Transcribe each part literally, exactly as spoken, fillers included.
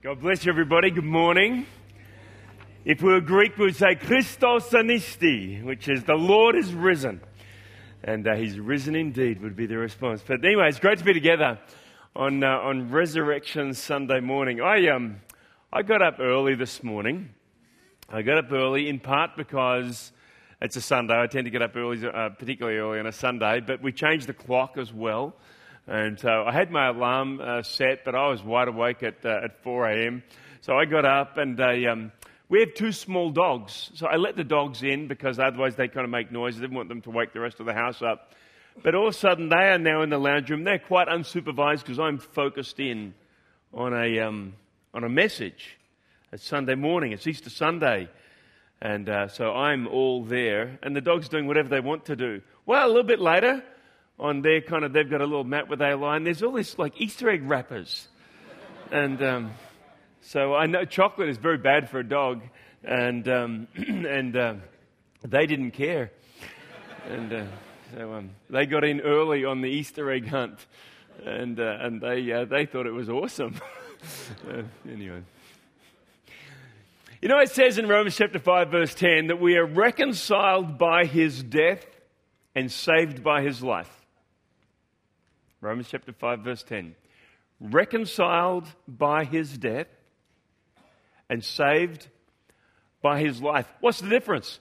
God bless you, everybody. Good morning. If we were Greek, we would say Christos Anisti, which is the Lord is risen. And uh, He's risen indeed would be the response. But anyway, it's great to be together on uh, on Resurrection Sunday morning. I um I got up early this morning. I got up early in part because it's a Sunday. I tend to get up early, uh, particularly early on a Sunday. But we changed the clock as well. And so I had my alarm uh, set, but I was wide awake at uh, at four a.m. So I got up, and I, um, we have two small dogs. So I let the dogs in because otherwise they kind of make noise. I didn't want them to wake the rest of the house up. But all of a sudden, they are now in the lounge room. They're quite unsupervised because I'm focused in on a um, on a message. It's Sunday morning. It's Easter Sunday. And uh, so I'm all there, and the dog's doing whatever they want to do. Well, a little bit later, on their kind of, they've got a little mat where they lie, and there's all this like Easter egg wrappers. And um, so I know chocolate is very bad for a dog, and um, and uh, they didn't care. And uh, so um, they got in early on the Easter egg hunt, and uh, and they uh, they thought it was awesome. uh, anyway. You know, it says in Romans chapter five, verse ten, that we are reconciled by His death and saved by His life. Romans chapter five, verse ten. Reconciled by His death and saved by His life. What's the difference?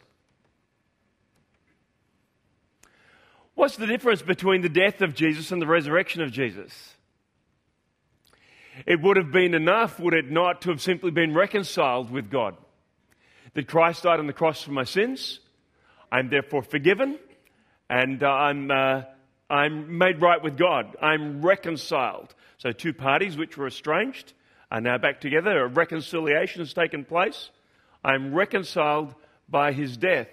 What's the difference between the death of Jesus and the resurrection of Jesus? It would have been enough, would it not, to have simply been reconciled with God. That Christ died on the cross for my sins. I'm therefore forgiven. And uh, I'm uh, I'm made right with God. I'm reconciled. So two parties which were estranged are now back together. A reconciliation has taken place. I'm reconciled by His death.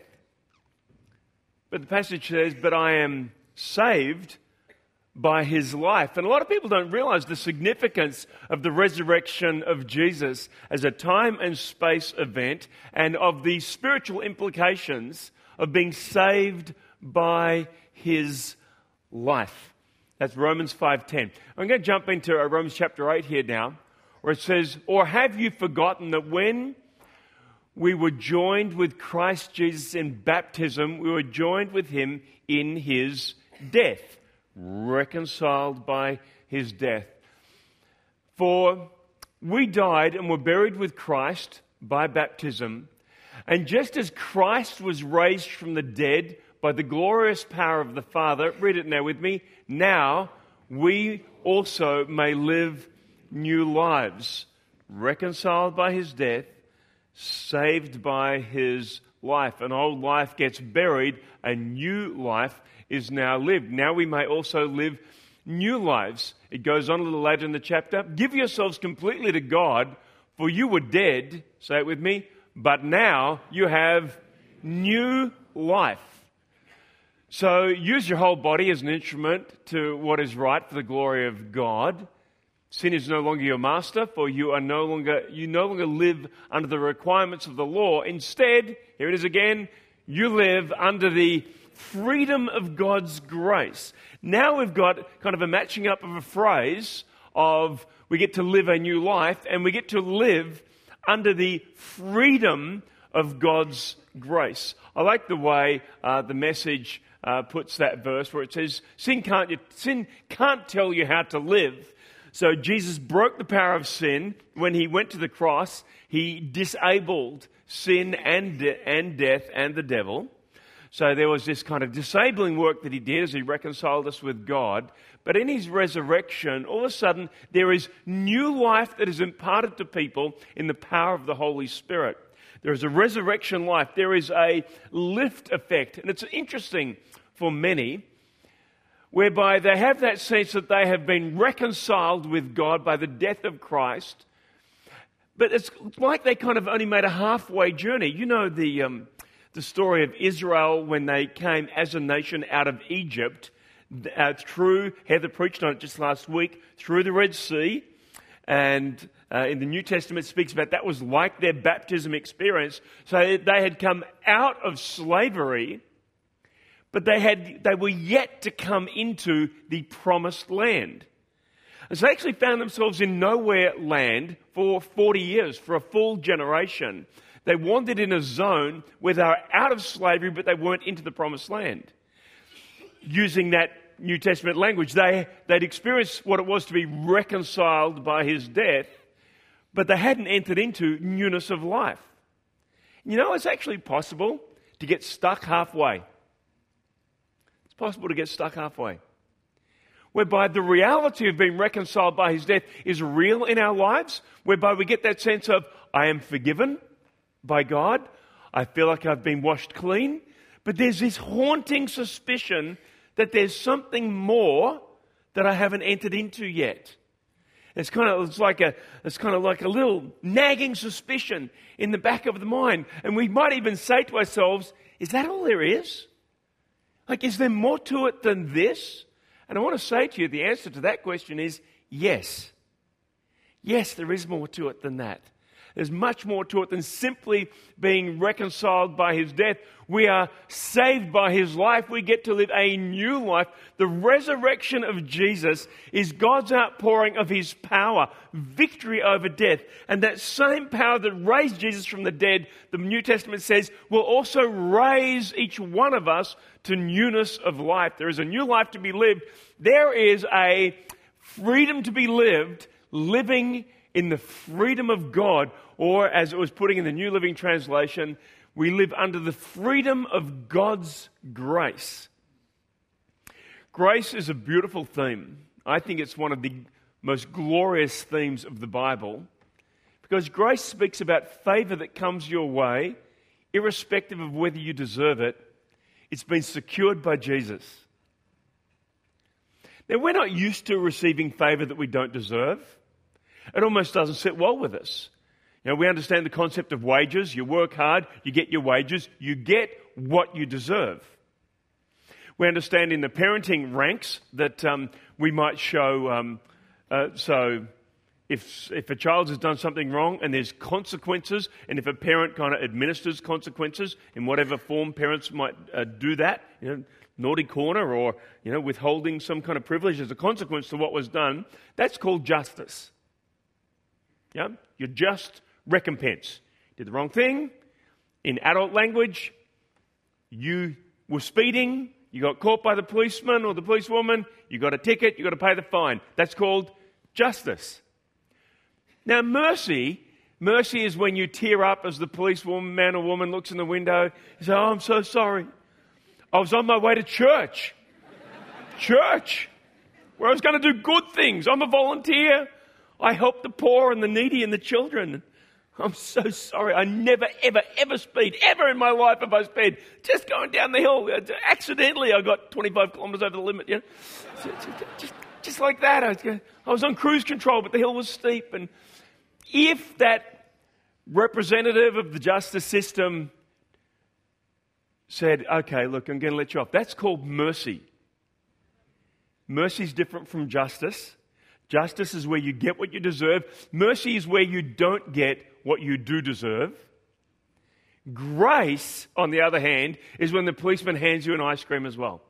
But the passage says, but I am saved by His life. And a lot of people don't realize the significance of the resurrection of Jesus as a time and space event, and of the spiritual implications of being saved by His life. That's Romans five ten. I'm going to jump into Romans chapter eight here now, where it says, or have you forgotten that when we were joined with Christ Jesus in baptism, we were joined with Him in His death, reconciled by His death. For we died and were buried with Christ by baptism, and just as Christ was raised from the dead by the glorious power of the Father, read it now with me, now we also may live new lives, reconciled by His death, saved by His life. An old life gets buried, a new life is now lived. Now we may also live new lives. It goes on a little later in the chapter. Give yourselves completely to God, for you were dead, say it with me, but now you have new life. So use your whole body as an instrument to what is right for the glory of God. Sin is no longer your master, for you are no longer you no longer live under the requirements of the law. Instead, here it is again, you live under the freedom of God's grace. Now we've got kind of a matching up of a phrase of we get to live a new life, and we get to live under the freedom of God's grace. I like the way uh, the Message uh, puts that verse where it says, sin can't, sin can't tell you how to live. So Jesus broke the power of sin. When He went to the cross, He disabled sin and, de- and death and the devil. So there was this kind of disabling work that He did as He reconciled us with God. But in His resurrection, all of a sudden, there is new life that is imparted to people in the power of the Holy Spirit. There is a resurrection life. There is a lift effect. And it's interesting for many, whereby they have that sense that they have been reconciled with God by the death of Christ. But it's like they kind of only made a halfway journey. You know the... Um, The story of Israel when they came as a nation out of Egypt, uh, through, Heather preached on it just last week, through the Red Sea. And uh, in the New Testament it speaks about that was like their baptism experience. So they had come out of slavery, but they had they were yet to come into the promised land. And so they actually found themselves in nowhere land for forty years, for a full generation. They wandered in a zone where they were out of slavery, but they weren't into the promised land. Using that New Testament language, they, they'd experienced what it was to be reconciled by his death, but they hadn't entered into newness of life. You know, it's actually possible to get stuck halfway. It's possible to get stuck halfway. Whereby the reality of being reconciled by his death is real in our lives, whereby we get that sense of, I am forgiven by God, I feel like I've been washed clean, but there's this haunting suspicion that there's something more that I haven't entered into yet. It's kind of it's like a it's kind of like a little nagging suspicion in the back of the mind, and we might even say to ourselves, "Is that all there is? Like, is there more to it than this?" And I want to say to you, the answer to that question is yes. Yes, there is more to it than that. There's much more to it than simply being reconciled by his death. We are saved by his life. We get to live a new life. The resurrection of Jesus is God's outpouring of his power, victory over death. And that same power that raised Jesus from the dead, the New Testament says, will also raise each one of us to newness of life. There is a new life to be lived. There is a freedom to be lived, living in the freedom of God, or as it was putting in the New Living Translation, we live under the freedom of God's grace. Grace is a beautiful theme. I think it's one of the most glorious themes of the Bible, because grace speaks about favor that comes your way, irrespective of whether you deserve it. It's been secured by Jesus. Now, we're not used to receiving favor that we don't deserve. It almost doesn't sit well with us. You know, we understand the concept of wages. You work hard, you get your wages, you get what you deserve. We understand in the parenting ranks that um, we might show, um, uh, so if if a child has done something wrong and there's consequences, and if a parent kind of administers consequences in whatever form parents might uh, do that, you know, naughty corner or, you know, withholding some kind of privilege as a consequence to what was done, that's called justice. Yeah, your just recompense. Did the wrong thing. In adult language, you were speeding, you got caught by the policeman or the policewoman, you got a ticket, you got to pay the fine. That's called justice. Now, mercy, mercy is when you tear up as the policewoman, man or woman looks in the window and says, "Oh, I'm so sorry. I was on my way to church. Church, where I was going to do good things. I'm a volunteer. I help the poor and the needy and the children. I'm so sorry. I never, ever, ever speed. Ever in my life have I sped. Just going down the hill. Accidentally, I got twenty-five kilometres over the limit. You know? just, just like that. I was, I was on cruise control, but the hill was steep. And if that representative of the justice system said, "Okay, look, I'm going to let you off," that's called mercy. Mercy is different from justice. Justice is where you get what you deserve. Mercy is where you don't get what you do deserve. Grace, on the other hand, is when the policeman hands you an ice cream as well.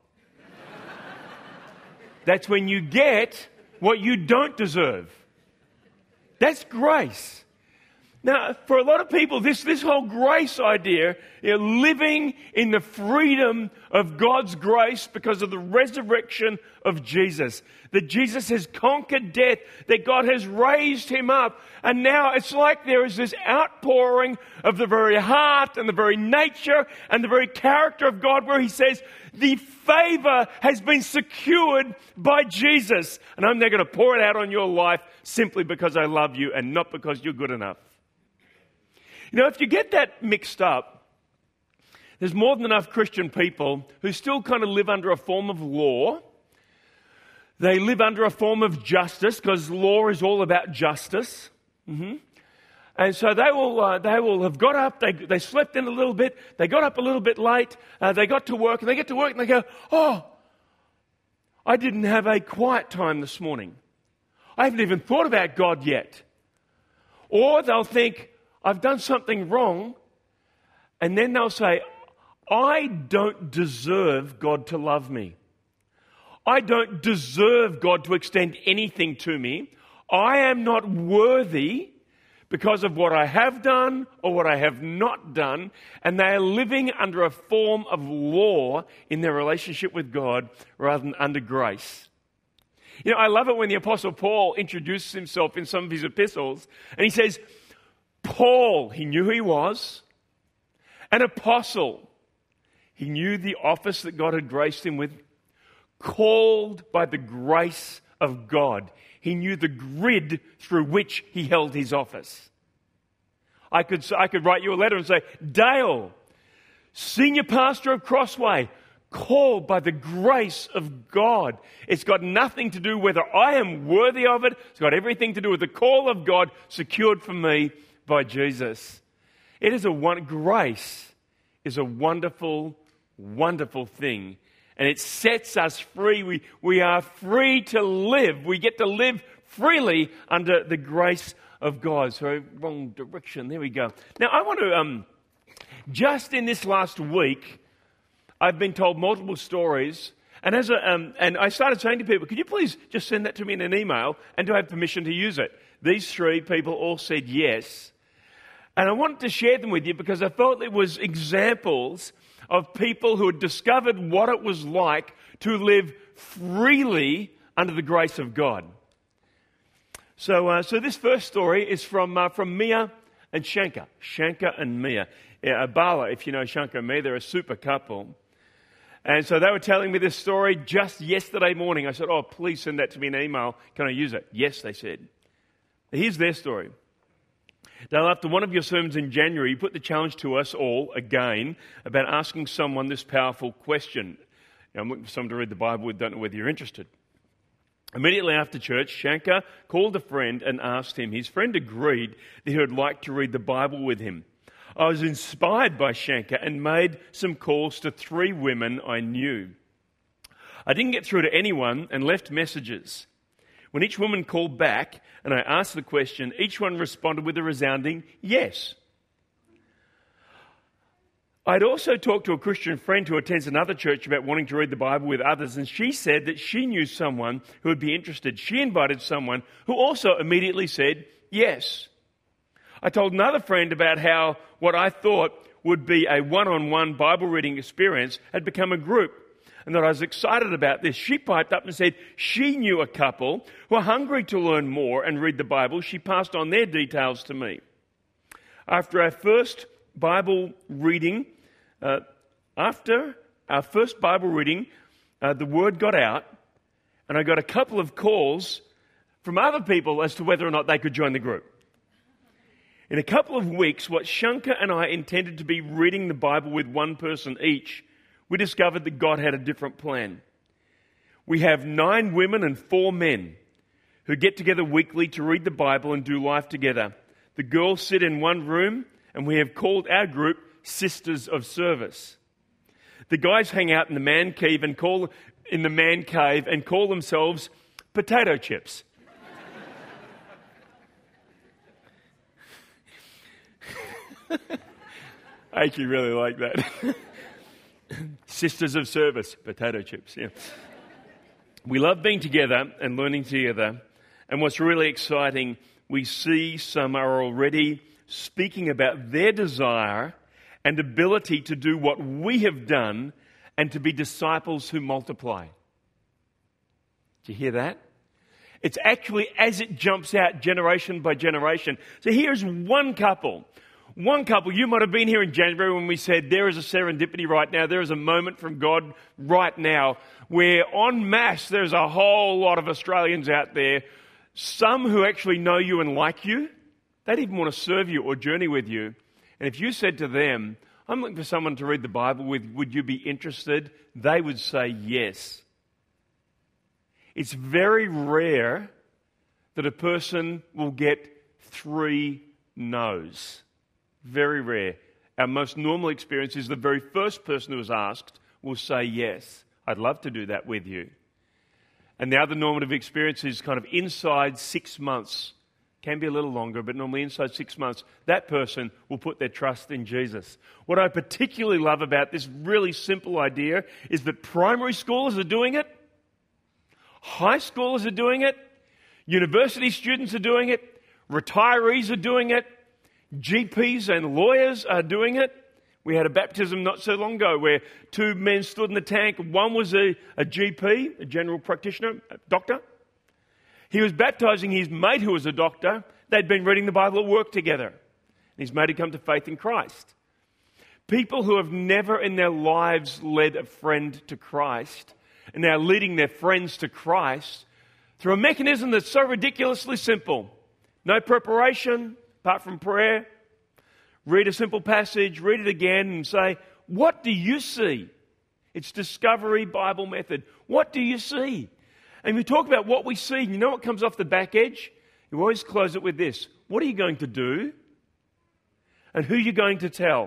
That's when you get what you don't deserve. That's grace. Now, for a lot of people, this, this whole grace idea, you know, living in the freedom of God's grace because of the resurrection of Jesus, that Jesus has conquered death, that God has raised him up, and now it's like there is this outpouring of the very heart and the very nature and the very character of God, where he says, the favor has been secured by Jesus, and I'm now going to pour it out on your life simply because I love you and not because you're good enough. You know, if you get that mixed up, there's more than enough Christian people who still kind of live under a form of law. They live under a form of justice, because law is all about justice. Mm-hmm. And so they will uh, they will have got up, they, they slept in a little bit, they got up a little bit late, uh, they got to work, and they get to work and they go, "Oh, I didn't have a quiet time this morning. I haven't even thought about God yet." Or they'll think, "I've done something wrong," and then they'll say, "I don't deserve God to love me. I don't deserve God to extend anything to me. I am not worthy because of what I have done or what I have not done, and they are living under a form of law in their relationship with God rather than under grace. You know, I love it when the Apostle Paul introduces himself in some of his epistles, and he says, Paul, he knew who he was, an apostle. He knew the office that God had graced him with, called by the grace of God. He knew the grid through which he held his office. I could, I could write you a letter and say, Dale, senior pastor of Crossway, called by the grace of God. It's got nothing to do whether I am worthy of it. It's got everything to do with the call of God secured for me by Jesus. It is a one, grace is a wonderful, wonderful thing. And it sets us free. We, we are free to live. We get to live freely under the grace of God. So, wrong direction. There we go. Now, I want to, um, just in this last week, I've been told multiple stories. And as a, um, and I started saying to people, could you please just send that to me in an email? And do I have permission to use it? These three people all said yes. And I wanted to share them with you because I felt it was examples of people who had discovered what it was like to live freely under the grace of God. So, uh, so this first story is from uh, from Mia and Shankar. Shankar and Mia. Yeah, Bala, if you know Shankar and Mia, they're a super couple. And so they were telling me this story just yesterday morning. I said, oh, please send that to me in an email. Can I use it? Yes, they said. Here's their story. Now, after one of your sermons in January, you put the challenge to us all again about asking someone this powerful question. Now, I'm looking for someone to read the Bible with, don't know whether you're interested. Immediately after church, Shankar called a friend and asked him. His friend agreed that he would like to read the Bible with him. I was inspired by Shankar and made some calls to three women I knew. I didn't get through to anyone and left messages. When each woman called back and I asked the question, each one responded with a resounding yes. I'd also talked to a Christian friend who attends another church about wanting to read the Bible with others, and she said that she knew someone who would be interested. She invited someone who also immediately said yes. I told another friend about how what I thought would be a one-on-one Bible reading experience had become a group, and that I was excited about this. She piped up and said she knew a couple who were hungry to learn more and read the Bible. She passed on their details to me. After our first Bible reading, uh, after our first Bible reading, uh, the word got out, and I got a couple of calls from other people as to whether or not they could join the group. In a couple of weeks, what Shankar and I intended to be reading the Bible with one person each, we discovered that God had a different plan. We have nine women and four men who get together weekly to read the Bible and do life together. The girls sit in one room, and we have called our group Sisters of Service. The guys hang out in the man cave and call in the man cave and call themselves potato chips. I actually really like that. Sisters of Service, potato chips, yeah. We love being together and learning together. And what's really exciting, we see some are already speaking about their desire and ability to do what we have done and to be disciples who multiply. Do you hear that? It's actually as it jumps out generation by generation. So here's one couple. One couple, you might have been here in January when we said there is a serendipity right now. There is a moment from God right now where en masse there's a whole lot of Australians out there, some who actually know you and like you. They'd even want to serve you or journey with you. And if you said to them, I'm looking for someone to read the Bible with, would you be interested? They would say yes. It's very rare that a person will get three no's. Very rare. Our most normal experience is the very first person who is asked will say yes. I'd love to do that with you. And the other normative experience is kind of inside six months. Can be a little longer, but normally inside six months, that person will put their trust in Jesus. What I particularly love about this really simple idea is that primary schoolers are doing it. High schoolers are doing it. University students are doing it. Retirees are doing it. G Ps and lawyers are doing it. We had a baptism not so long ago where two men stood in the tank. One was a, a G P, a general practitioner, a doctor. He was baptizing his mate who was a doctor. They'd been reading the Bible at work together. And his mate had come to faith in Christ. People who have never in their lives led a friend to Christ and now leading their friends to Christ through a mechanism that's so ridiculously simple. No preparation apart from prayer. Read a simple passage, read it again and say, what do you see? It's Discovery Bible Method. What do you see? And we talk about what we see. You know what comes off the back edge? You always close it with this. What are you going to do? And who are you going to tell?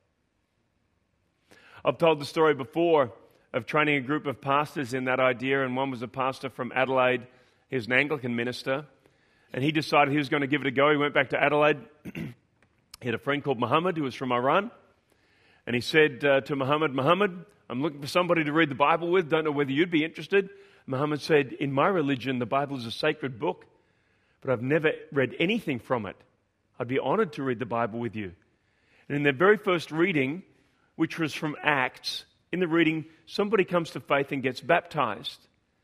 I've told the story before of training a group of pastors in that idea, and one was a pastor from Adelaide. He was an Anglican minister, and he decided he was going to give it a go. He went back to Adelaide. He had a friend called Muhammad who was from Iran, and he said uh, to Muhammad, Muhammad, I'm looking for somebody to read the Bible with. Don't know whether you'd be interested. Muhammad said, in my religion, the Bible is a sacred book, but I've never read anything from it. I'd be honored to read the Bible with you. And in their very first reading, which was from Acts, in the reading, somebody comes to faith and gets baptized.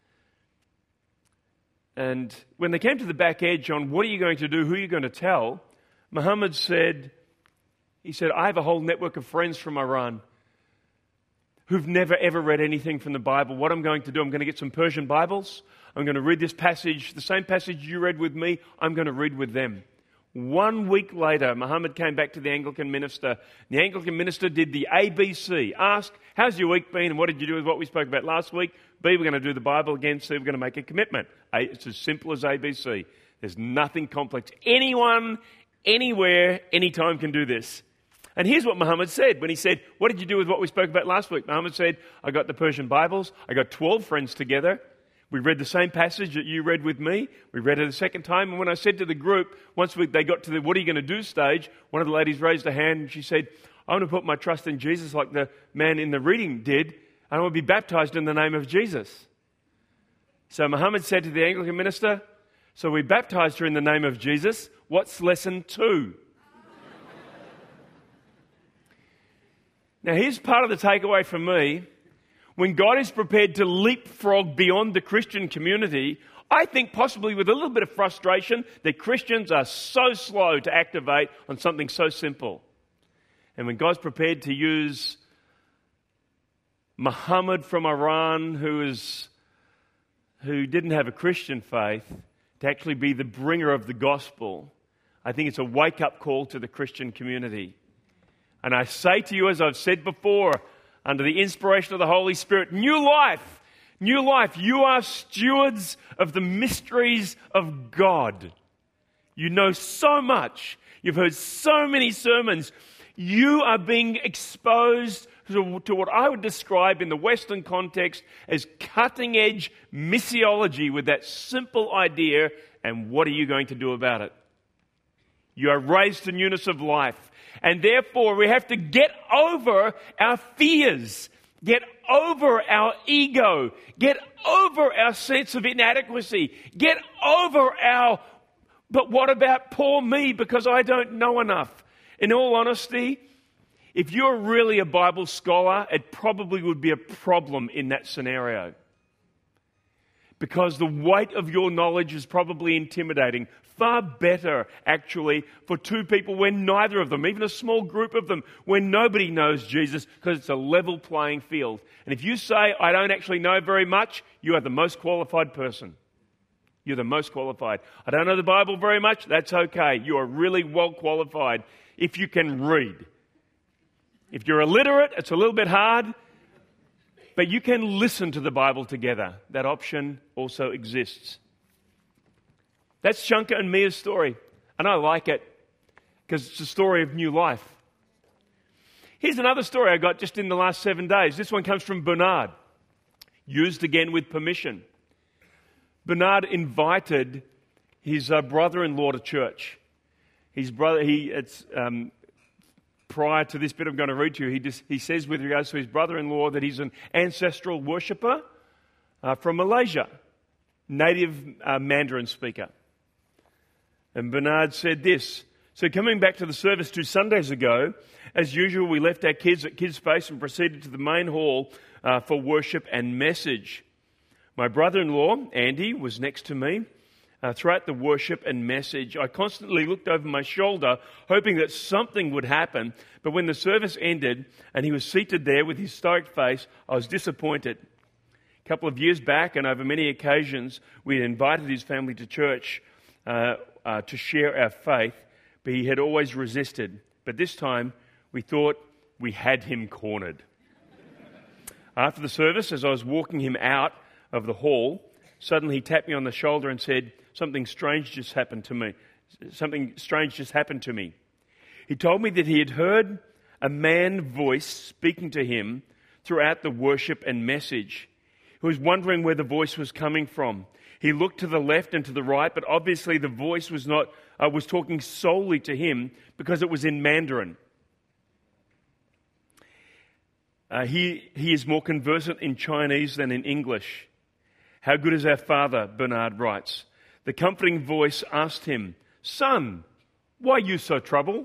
And when they came to the back edge on what are you going to do, who are you going to tell, Muhammad said, he said, I have a whole network of friends from Iran who've never ever read anything from the Bible. What I'm going to do, I'm going to get some Persian Bibles. I'm going to read this passage, the same passage you read with me, I'm going to read with them. One week later, Muhammad came back to the Anglican minister. The Anglican minister did the A B C. Ask, how's your week been and what did you do with what we spoke about last week? B, we're going to do the Bible again. C, we're going to make a commitment. A, it's as simple as A B C. There's nothing complex. Anyone, anywhere, anytime can do this. And here's what Muhammad said when he said, what did you do with what we spoke about last week? Muhammad said, I got the Persian Bibles. I got twelve friends together. We read the same passage that you read with me. We read it a second time. And when I said to the group, once we, they got to the what are you going to do stage, one of the ladies raised a hand and she said, I want to put my trust in Jesus like the man in the reading did. I want to be baptized in the name of Jesus. So Muhammad said to the Anglican minister, so we baptized her in the name of Jesus. What's lesson two? Now here's part of the takeaway for me. When God is prepared to leapfrog beyond the Christian community, I think possibly with a little bit of frustration that Christians are so slow to activate on something so simple. And when God's prepared to use Muhammad from Iran, who is who didn't have a Christian faith, to actually be the bringer of the gospel, I think it's a wake-up call to the Christian community. And I say to you, as I've said before, under the inspiration of the Holy Spirit, new life, new life. You are stewards of the mysteries of God. You know so much. You've heard so many sermons. You are being exposed to, to what I would describe in the Western context as cutting-edge missiology with that simple idea, and what are you going to do about it? You are raised to newness of life. And therefore, we have to get over our fears, get over our ego, get over our sense of inadequacy, get over our, but what about poor me because I don't know enough? In all honesty, if you're really a Bible scholar, it probably would be a problem in that scenario. Because the weight of your knowledge is probably intimidating. Far better, actually, for two people when neither of them, even a small group of them, when nobody knows Jesus, because it's a level playing field. And if you say, I don't actually know very much, you are the most qualified person. You're the most qualified. I don't know the Bible very much, that's okay. You are really well qualified if you can read. If you're illiterate, it's a little bit hard, but you can listen to the Bible together. That option also exists. That's Shunka and Mia's story, and I like it because it's a story of new life. Here's another story I got just in the last seven days. This one comes from Bernard, used again with permission. Bernard invited his uh, brother-in-law to church. His brother, he it's um, prior to this bit I'm going to read to you, he just, he says with regards to his brother-in-law that he's an ancestral worshipper uh, from Malaysia. native uh, Mandarin speaker. And Bernard said this. So coming back to the service two Sundays ago, as usual, we left our kids at Kids Space and proceeded to the main hall uh, for worship and message. My brother-in-law, Andy, was next to me. Uh, throughout the worship and message, I constantly looked over my shoulder, hoping that something would happen. But when the service ended and he was seated there with his stoic face, I was disappointed. A couple of years back, and over many occasions, we had invited his family to church uh, uh, to share our faith, but he had always resisted. But this time, we thought we had him cornered. After the service, as I was walking him out of the hall, suddenly he tapped me on the shoulder and said, Something strange just happened to me. Something strange just happened to me. He told me that he had heard a man voice speaking to him throughout the worship and message. He was wondering where the voice was coming from. He looked to the left and to the right, but obviously the voice was not uh, was talking solely to him because it was in Mandarin. Uh, he he is more conversant in Chinese than in English. How good is our Father, Bernard writes. The comforting voice asked him, Son, why are you so troubled?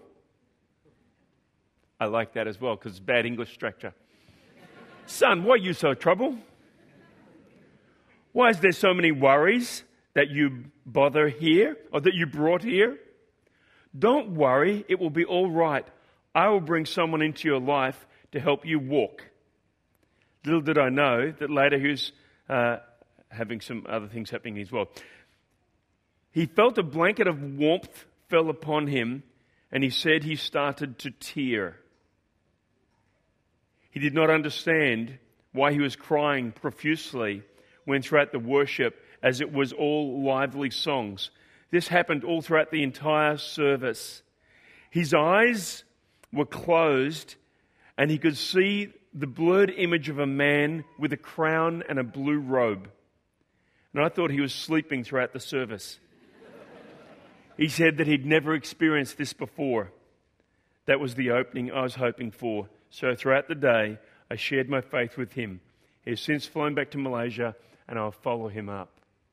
I like that as well because it's bad English structure. Son, why are you so troubled? Why is there so many worries that you bother here or that you brought here? Don't worry, it will be all right. I will bring someone into your life to help you walk. Little did I know that later he was uh, having some other things happening as well. He felt a blanket of warmth fell upon him, and he said he started to tear. He did not understand why he was crying profusely when throughout the worship, as it was all lively songs. This happened all throughout the entire service. His eyes were closed, and he could see the blurred image of a man with a crown and a blue robe. And I thought he was sleeping throughout the service. He said that he'd never experienced this before. That was the opening I was hoping for. So throughout the day, I shared my faith with him. He has since flown back to Malaysia, and I'll follow him up.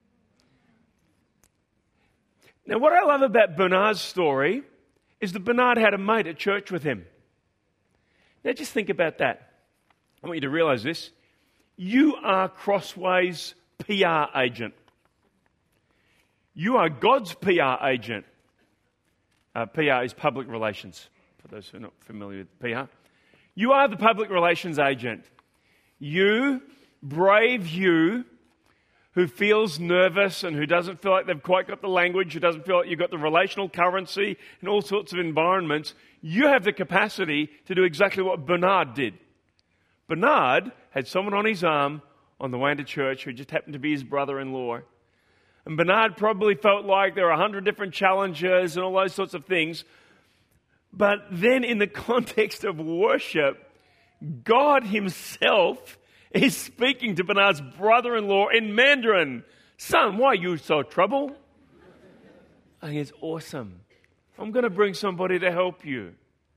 Now, what I love about Bernard's story is that Bernard had a mate at church with him. Now, just think about that. I want you to realize this. You are Crossway's P R agent. You are God's P R agent. Uh, P R is public relations, for those who are not familiar with P R. You are the public relations agent. You, brave you, who feels nervous and who doesn't feel like they've quite got the language, who doesn't feel like you've got the relational currency in all sorts of environments, you have the capacity to do exactly what Bernard did. Bernard had someone on his arm on the way into church who just happened to be his brother-in-law. And Bernard probably felt like there were a hundred different challenges and all those sorts of things. But then in the context of worship, God himself is speaking to Bernard's brother-in-law in Mandarin. Son, why are you so troubled? I think it's awesome. I'm going to bring somebody to help you.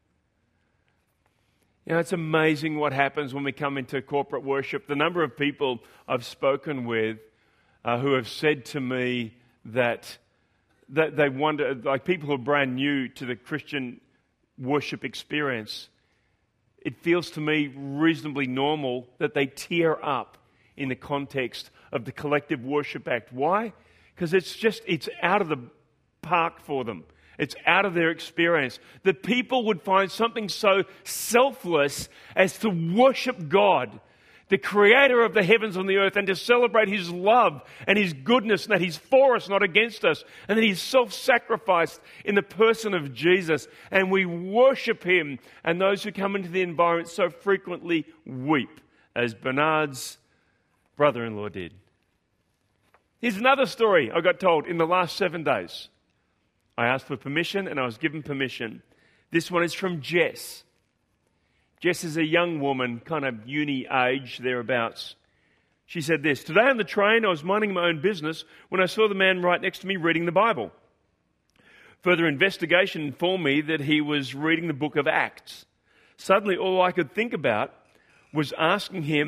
You know, it's amazing what happens when we come into corporate worship. The number of people I've spoken with uh, who have said to me that, that they wonder, like people who are brand new to the Christian worship experience, it feels to me reasonably normal that they tear up in the context of the collective worship act. Why? Because it's just, it's out of the park for them. It's out of their experience. That people would find something so selfless as to worship God, the creator of the heavens and the earth, and to celebrate his love and his goodness, and that he's for us, not against us, and that he's self-sacrificed in the person of Jesus. And we worship him, and those who come into the environment so frequently weep, as Bernard's brother-in-law did. Here's another story I got told in the last seven days. I asked for permission, and I was given permission. This one is from Jess. Jess is a young woman, kind of uni age, thereabouts. She said this, "Today on the train, I was minding my own business when I saw the man right next to me reading the Bible. Further investigation informed me that he was reading the book of Acts. Suddenly, all I could think about was asking him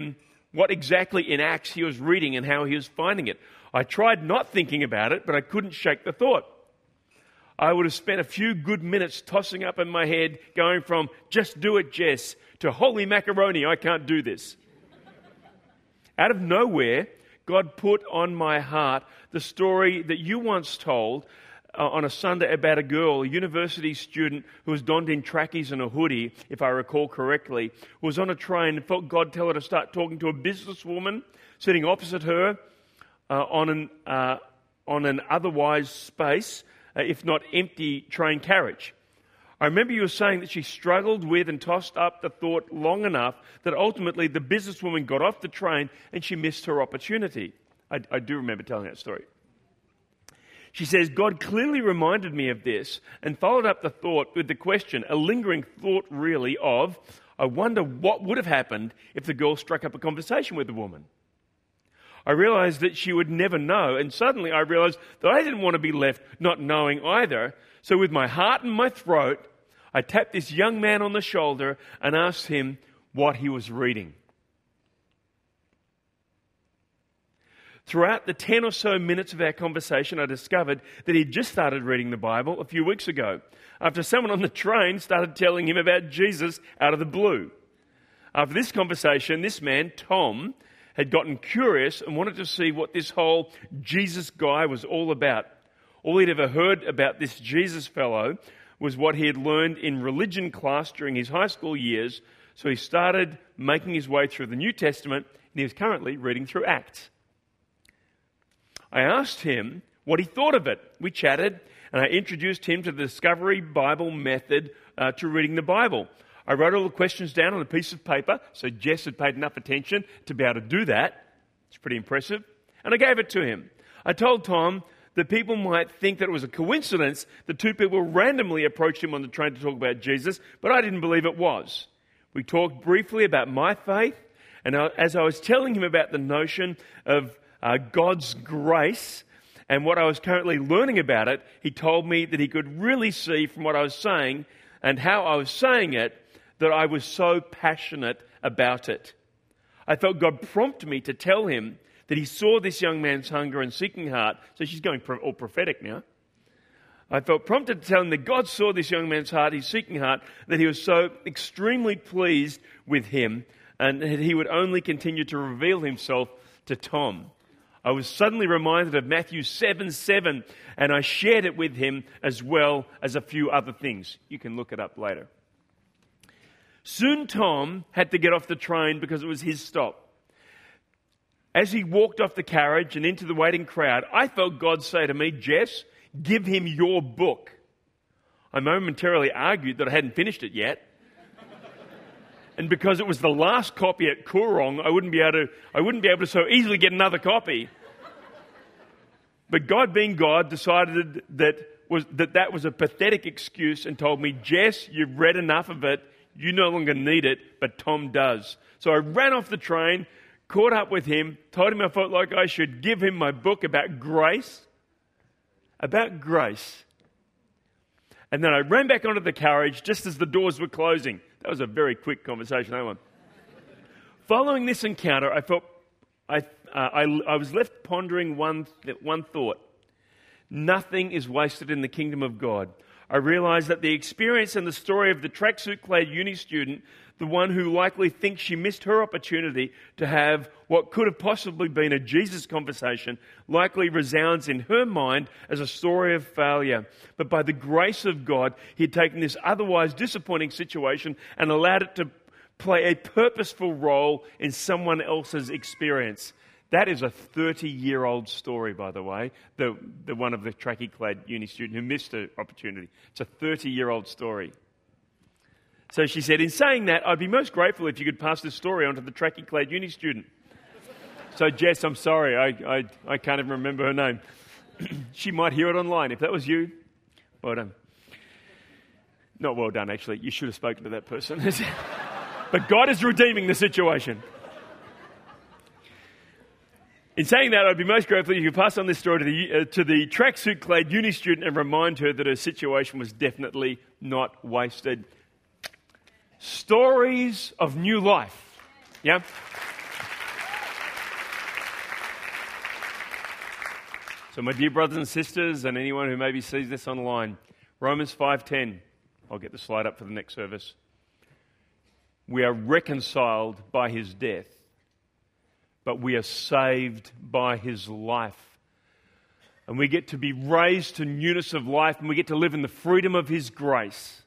what exactly in Acts he was reading and how he was finding it. I tried not thinking about it, but I couldn't shake the thought. I would have spent a few good minutes tossing up in my head, going from, just do it, Jess, to holy macaroni, I can't do this. Out of nowhere, God put on my heart the story that you once told uh, on a Sunday about a girl, a university student who was donned in trackies and a hoodie, if I recall correctly, who was on a train and felt God tell her to start talking to a businesswoman sitting opposite her uh, on an uh, on an otherwise space, uh, if not empty, train carriage. I remember you were saying that she struggled with and tossed up the thought long enough that ultimately the businesswoman got off the train and she missed her opportunity. I, I do remember telling that story. She says, God clearly reminded me of this and followed up the thought with the question, a lingering thought really of, I wonder what would have happened if the girl struck up a conversation with the woman. I realized that she would never know, and suddenly I realized that I didn't want to be left not knowing either. So with my heart in my throat, I tapped this young man on the shoulder and asked him what he was reading. Throughout the ten or so minutes of our conversation, I discovered that he'd just started reading the Bible a few weeks ago, after someone on the train started telling him about Jesus out of the blue. After this conversation, this man, Tom, had gotten curious and wanted to see what this whole Jesus guy was all about. All he'd ever heard about this Jesus fellow was what he had learned in religion class during his high school years, so he started making his way through the New Testament, and he was currently reading through Acts. I asked him what he thought of it. We chatted, and I introduced him to the Discovery Bible method uh, to reading the Bible. I wrote all the questions down on a piece of paper, so Jess had paid enough attention to be able to do that. It's pretty impressive. And I gave it to him. I told Tom that people might think that it was a coincidence that two people randomly approached him on the train to talk about Jesus, but I didn't believe it was. We talked briefly about my faith, and as I was telling him about the notion of uh, God's grace and what I was currently learning about it, he told me that he could really see from what I was saying and how I was saying it that I was so passionate about it. I felt God prompt me to tell him that he saw this young man's hunger and seeking heart. So she's going all prophetic now. I felt prompted to tell him that God saw this young man's heart, his seeking heart, that he was so extremely pleased with him and that he would only continue to reveal himself to Tom. I was suddenly reminded of Matthew seven seven, and I shared it with him as well as a few other things. You can look it up later. Soon Tom had to get off the train because it was his stop. As he walked off the carriage and into the waiting crowd, I felt God say to me, Jess, give him your book. I momentarily argued that I hadn't finished it yet. And because it was the last copy at Koorong, I wouldn't be able to, I wouldn't be able to so easily get another copy. But God being God decided that was, that, that was a pathetic excuse and told me, Jess, you've read enough of it. You no longer need it, but Tom does. So I ran off the train, caught up with him, told him I felt like I should give him my book about grace. About grace. And then I ran back onto the carriage just as the doors were closing. That was a very quick conversation, that one. Following this encounter, I felt I, uh, I, I was left pondering one, th- one thought. Nothing is wasted in the kingdom of God. I realized that the experience and the story of the tracksuit-clad uni student, the one who likely thinks she missed her opportunity to have what could have possibly been a Jesus conversation, likely resounds in her mind as a story of failure. But by the grace of God, he had taken this otherwise disappointing situation and allowed it to play a purposeful role in someone else's experience. That is a thirty-year-old story, by the way, the, the one of the trackie-clad uni student who missed her opportunity. It's a thirty-year-old story. So she said, in saying that, I'd be most grateful if you could pass this story on to the trackie-clad uni student. So Jess, I'm sorry, I, I, I can't even remember her name. She might hear it online. If that was you, well done. Not well done, actually. You should have spoken to that person. But God is redeeming the situation. In saying that, I'd be most grateful if you could pass on this story to the, uh, to the tracksuit-clad uni student and remind her that her situation was definitely not wasted. Stories of new life. Yeah? So my dear brothers and sisters, and anyone who maybe sees this online, Romans five ten. I'll get the slide up for the next service. We are reconciled by his death, but we are saved by his life. And we get to be raised to newness of life, and we get to live in the freedom of his grace.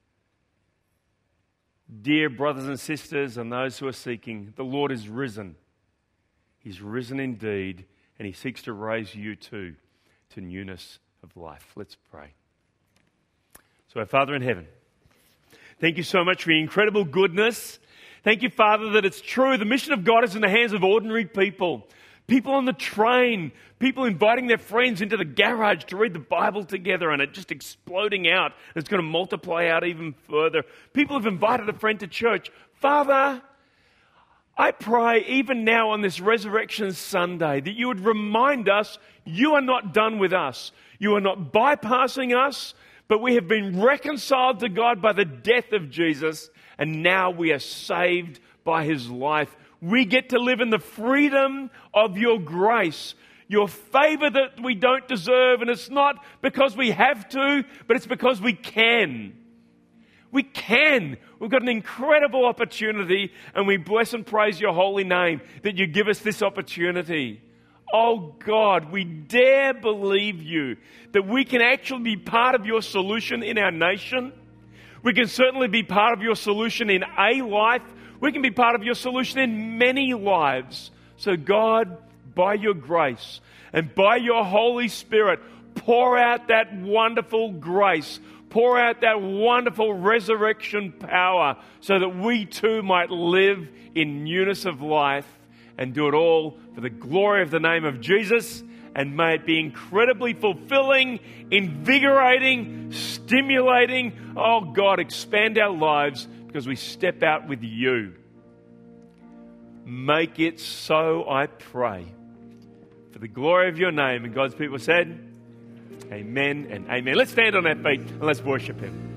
Dear brothers and sisters and those who are seeking, the Lord is risen. He's risen indeed, and he seeks to raise you too to newness of life. Let's pray. So our Father in heaven, thank you so much for your incredible goodness. Thank you, Father, that it's true. The mission of God is in the hands of ordinary people. People on the train, people inviting their friends into the garage to read the Bible together and it just exploding out. It's going to multiply out even further. People have invited a friend to church. Father, I pray even now on this Resurrection Sunday that you would remind us you are not done with us. You are not bypassing us, but we have been reconciled to God by the death of Jesus, and now we are saved by his life. We get to live in the freedom of your grace, your favor that we don't deserve, and it's not because we have to, but it's because we can. We can. We've got an incredible opportunity, and we bless and praise your holy name that you give us this opportunity. Oh God, we dare believe you that we can actually be part of your solution in our nation. We can certainly be part of your solution in a life. We can be part of your solution in many lives. So God, by your grace and by your Holy Spirit, pour out that wonderful grace. Pour out that wonderful resurrection power so that we too might live in newness of life and do it all for the glory of the name of Jesus. And may it be incredibly fulfilling, invigorating, stimulating. Oh God, expand our lives because we step out with you. Make it so, I pray. For the glory of your name. And God's people said, amen and amen. Let's stand on our feet and let's worship him.